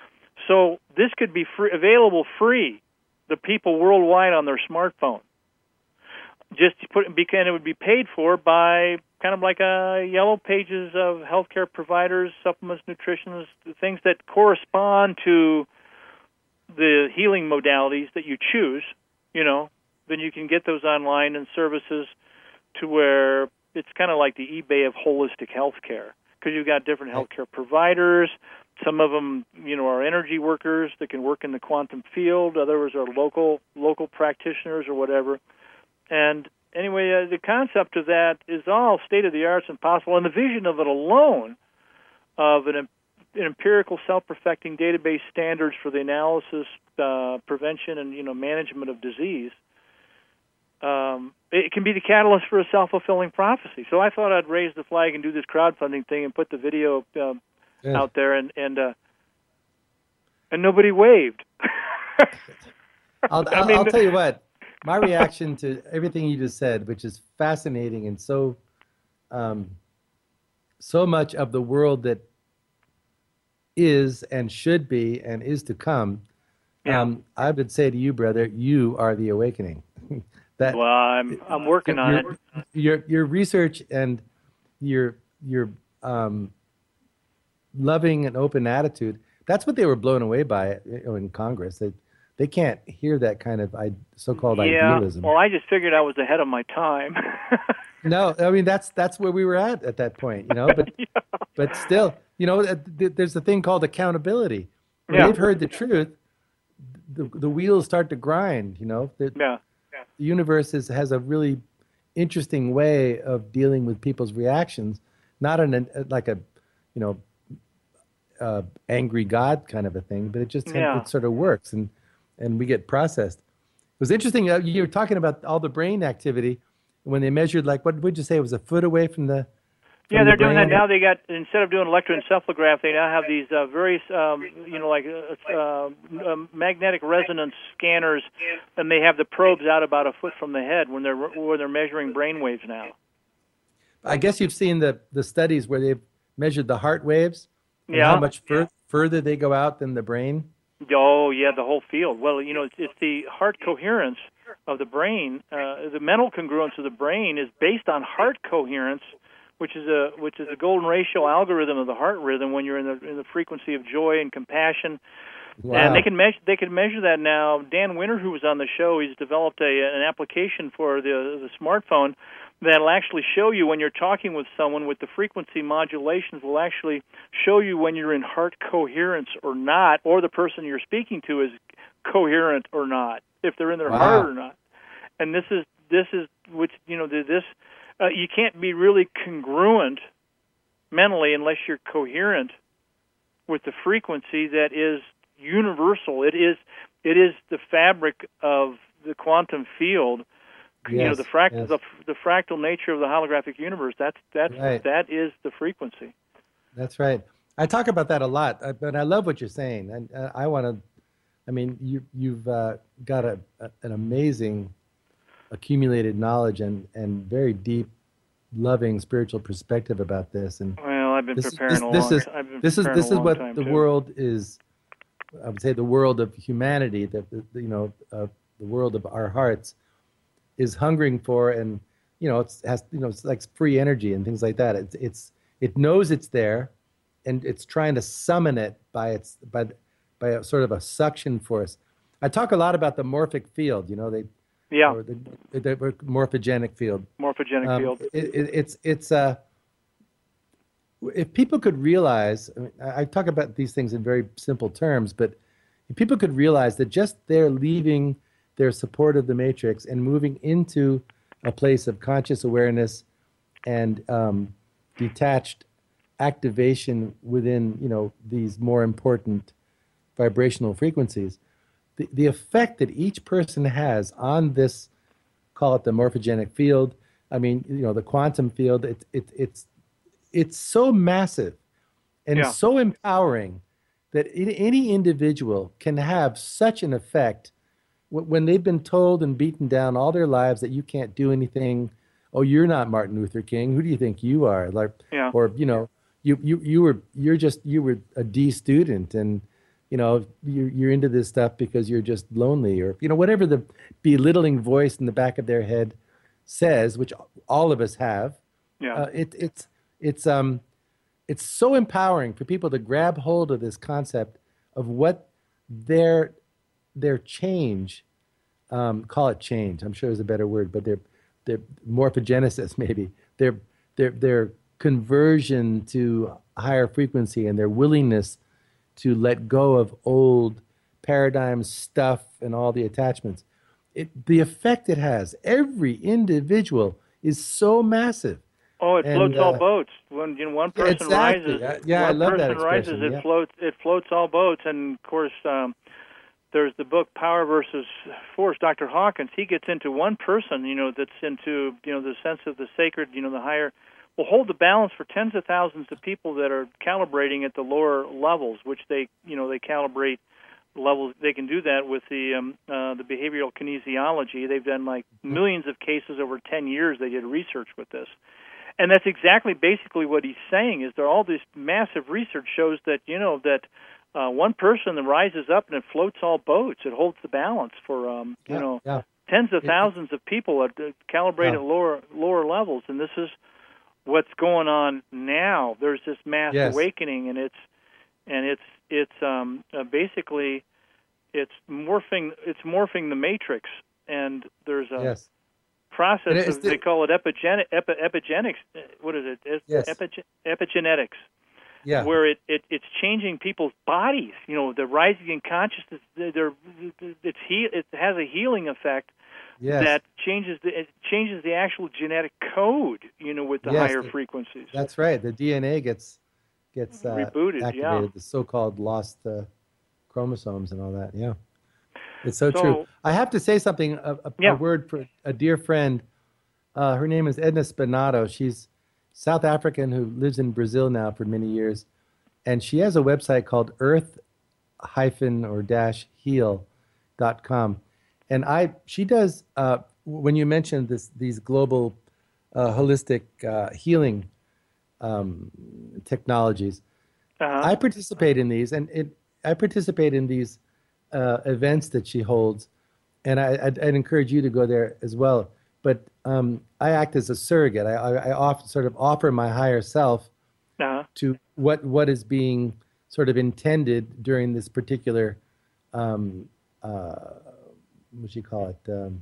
So this could be free, available free to people worldwide on their smartphone. Just to put, and it would be paid for by kind of like a yellow pages of healthcare providers, supplements, nutritionists, things that correspond to the healing modalities that you choose, you know, then you can get those online and services to where it's kind of like the eBay of holistic healthcare, because you've got different healthcare providers. Some of them, you know, are energy workers that can work in the quantum field. Others are local local practitioners or whatever. And anyway, uh, the concept of that is all state-of-the-art and possible, and the vision of it alone of an an empirical self-perfecting database standards for the analysis, uh, prevention, and, you know, management of disease, um, it can be the catalyst for a self-fulfilling prophecy. So I thought I'd raise the flag and do this crowdfunding thing and put the video um, yeah. out there, and and uh, and nobody waved. I'll, I I'll, mean, I'll tell you what. My reaction to everything you just said, which is fascinating and so, um, so much of the world that is and should be and is to come. yeah. Um, I would say to you, brother, you are the awakening. that Well, I'm I'm working on your, it. your your research and your your um, loving and open attitude. That's what they were blown away by, you know, in Congress. They they can't hear that kind of I- so-called Yeah. idealism. Well, I just figured I was ahead of my time. No, I mean that's that's where we were at at that point, you know. But yeah. but still, you know, th- th- there's a thing called accountability. When Yeah. they've heard the truth, the the wheels start to grind. You know, the, Yeah. the universe is, has a really interesting way of dealing with people's reactions, not in a, like a, you know, uh, angry God kind of a thing, but it just Yeah. it sort of works, and and we get processed. It was interesting. Uh, you were talking about all the brain activity when they measured, like, what would you say it was a foot away from the from Yeah, the they're doing that brain? now. They got, instead of doing electroencephalograph, they now have these uh, very, um, you know, like uh, uh, um, magnetic resonance scanners, and they have the probes out about a foot from the head when they're when they're measuring brain waves now. I guess you've seen the the studies where they've measured the heart waves and Yeah. how much fur- further they go out than the brain. Oh, yeah, the whole field. Well, you know, it's, it's the heart coherence of the brain. Uh, the mental congruence of the brain is based on heart coherence, which is a which is a golden ratio algorithm of the heart rhythm when you're in the in the frequency of joy and compassion. Wow. And they can measure they can measure that now. Dan Winter, who was on the show, he's developed a an application for the the smartphone that'll actually show you when you're talking with someone with the frequency modulations will actually show you when you're in heart coherence or not, or the person you're speaking to is coherent or not, if they're in their Wow. heart or not. And this is this is which you know this uh, you can't be really congruent mentally unless you're coherent with the frequency that is universal. It is it is the fabric of the quantum field. Yes, you know the fract yes. the, the fractal nature of the holographic universe. That's that's Right. that is the frequency. That's right. I talk about that a lot, uh, but I love what you're saying, and uh, I want to. I mean, you you've uh, got a, a an amazing accumulated knowledge and and very deep, loving spiritual perspective about this. And Well, I've been this is preparing this, a this long. is I've been this is preparing this a is long what time, the too. world is. I would say the world of humanity, that the, the, you know, uh, the world of our hearts, is hungering for, and you know, it's has you know, it's like free energy and things like that. It's it's it knows it's there, and it's trying to summon it by its by by a sort of a suction force. I talk a lot about the morphic field. You know, they Yeah, or the, the morphogenic field. morphogenic Um, field. It, it, it's it's uh, if people could realize, I, mean, I I talk about these things in very simple terms, but if people could realize that just they're leaving their support of the matrix and moving into a place of conscious awareness and um, detached activation within, you know, these more important vibrational frequencies, the, the effect that each person has on this, call it the morphogenic field, I mean, you know, the quantum field, it, it, it's it's so massive and Yeah. so empowering that it, any individual can have such an effect wh- when they've been told and beaten down all their lives that you can't do anything. Oh, you're not Martin Luther King. Who do you think you are? Like, Yeah. or you know, you you you were you're just you were a D student, and you know you're you're into this stuff because you're just lonely, or you know whatever the belittling voice in the back of their head says, which all of us have. Yeah. Uh, it, it's it's um it's so empowering for people to grab hold of this concept of what their their change, um, call it change. I'm sure there's a better word, but their their morphogenesis maybe their their their conversion to higher frequency and their willingness to let go of old paradigms, stuff, and all the attachments. It the effect it has. Every individual is so massive. Oh, it And, floats all uh, boats. When you know, one yeah, person exactly. rises, Uh, yeah, I one love that person rises, expression, it yeah. floats. It floats all boats. And of course, um, there's the book Power versus Force. Doctor Hawkins, he gets into one person, you know, that's into you know the sense of the sacred, you know, the higher, will hold the balance for tens of thousands of people that are calibrating at the lower levels, which they you know they calibrate levels. They can do that with the um, uh, the behavioral kinesiology. They've done like millions of cases over ten years. They did research with this. And that's exactly basically what he's saying, is there all this massive research shows that, you know, that uh, one person that rises up and it floats all boats. It holds the balance for, um, you yeah, know, yeah. tens of thousands of people at uh, calibrated Yeah. lower lower levels. And this is what's going on now. There's this mass Yes. awakening, and it's and it's it's um, uh, basically it's morphing it's morphing the matrix. And there's a Yes. process And it's of, the- they call it epigen, epi, epigenics. uh, What is it? It's Yes. epige, epigenetics, Yeah. where it, it it's changing people's bodies. You know, the rising in consciousness. They're, they're, it's he, it has a healing effect Yes. that changes the it changes the actual genetic code. You know, with the Yes, higher the- frequencies. That's right. The D N A gets gets uh, Rebooted, activated. yeah. The so-called lost uh, chromosomes and all that. Yeah, it's so, So- true. I have to say something. A, a, Yeah. a word for a dear friend. Uh, her name is Edna Spinato. She's South African who lives in Brazil now for many years, and she has a website called Earth hyphen or dash heal dot com. And I she does uh, when you mentioned this these global uh, holistic uh, healing um, technologies. Uh-huh. I participate in these, and it, I participate in these uh, events that she holds, and I, I'd, I'd encourage you to go there as well. But um, I act as a surrogate. I, I, I off, sort of offer my higher self Uh-huh. to what what is being sort of intended during this particular, um, uh, what do you call it? Um,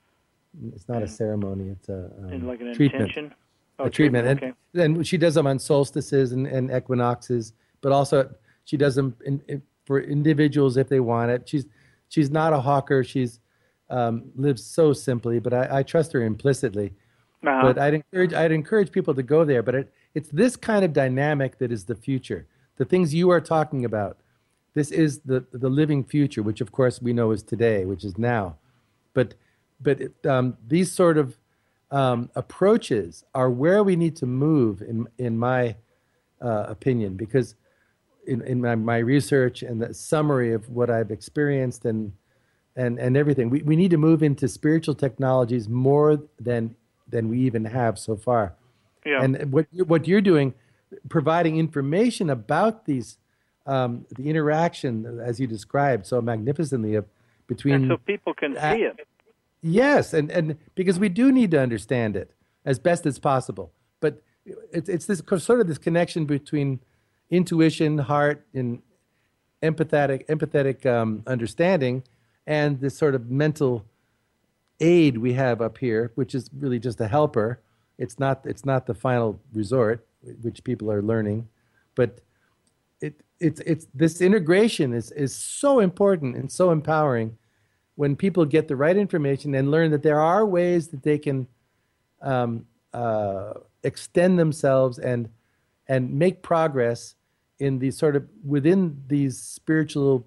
it's not a ceremony. It's a um, And like an treatment. intention. Oh, a treatment. okay. And, and she does them on solstices and, and equinoxes, but also she does them in, in, for individuals if they want it. She's she's not a hawker. She's um, lives so simply, but I, I trust her implicitly. Uh-huh. But I'd encourage I'd encourage people to go there. But it, it's this kind of dynamic that is the future. The things you are talking about. This is the the living future, which of course we know is today, which is now. But but it, um, these sort of um, approaches are where we need to move, in in my uh, opinion, because in in my, my research and the summary of what I've experienced and and and everything, we, we need to move into spiritual technologies more than than we even have so far. Yeah. And what you- what you're doing, providing information about these, um, the interaction as you described so magnificently of between. And so people can uh, see it. Yes, and, and because we do need to understand it as best as possible. But it's it's this sort of this connection between intuition, heart, and empathetic empathetic um, understanding, and this sort of mental aid we have up here, which is really just a helper. It's not it's not the final resort, which people are learning, but it it's it's this integration is is so important and so empowering when people get the right information and learn that there are ways that they can um, uh, extend themselves and and make progress in these sort of within these spiritual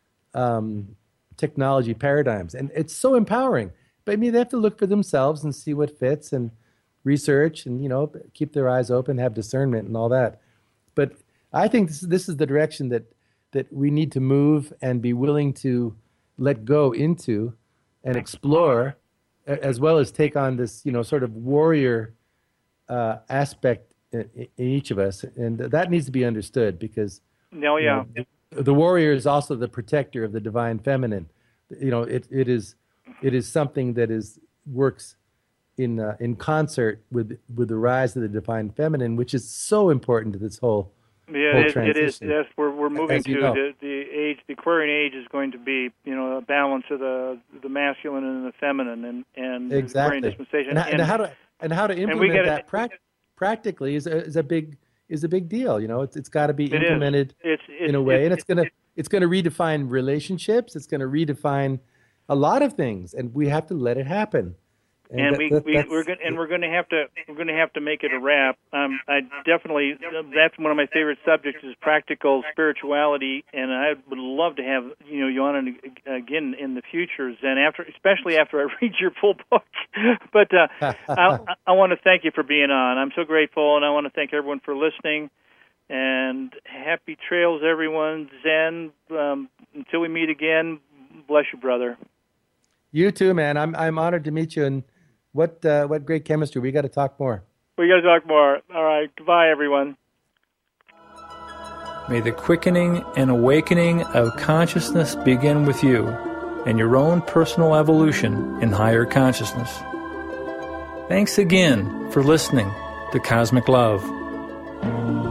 um, technology paradigms, and it's so empowering. But I mean, they have to look for themselves and see what fits, and research, and you know, keep their eyes open, have discernment, and all that. But I think this is, this is the direction that that we need to move and be willing to let go into and explore, a- as well as take on this, you know, sort of warrior uh, aspect in, in each of us, and that needs to be understood because No, you yeah. know, the, the warrior is also the protector of the divine feminine. You know, it it is it is something that is works in uh, in concert with with the rise of the divine feminine, which is so important to this whole Yeah, whole it, it is. transition. Yes, we're we're moving As you to know. the, the age. The Aquarian age is going to be, you know, a balance of the the masculine and the feminine, and and the Aquarian Exactly. dispensation. And, ho- and how to and how to implement we gotta- that prac- practically is a, is a big is a big deal. You know, it's it's got to be It is. implemented It's, it's in a way, it's, and it's gonna it's gonna redefine relationships. It's gonna redefine a lot of things, and we have to let it happen. and that- we, that- we that's- we're going and we're going to have to we're going to have to make it a wrap. Um, I definitely that's one of my favorite subjects is practical spirituality, and I would love to have you know you on again in the future, Zen, after especially after I read your full book. But uh, I, I want to thank you for being on. I'm so grateful, and I want to thank everyone for listening. And happy trails, everyone. Zen, um, until we meet again, bless you, brother. You too, man. I'm I'm honored to meet you. And what uh, what great chemistry. We got to talk more. We got to talk more. All right. Goodbye, everyone. May the quickening and awakening of consciousness begin with you and your own personal evolution in higher consciousness. Thanks again for listening to Cosmic Love.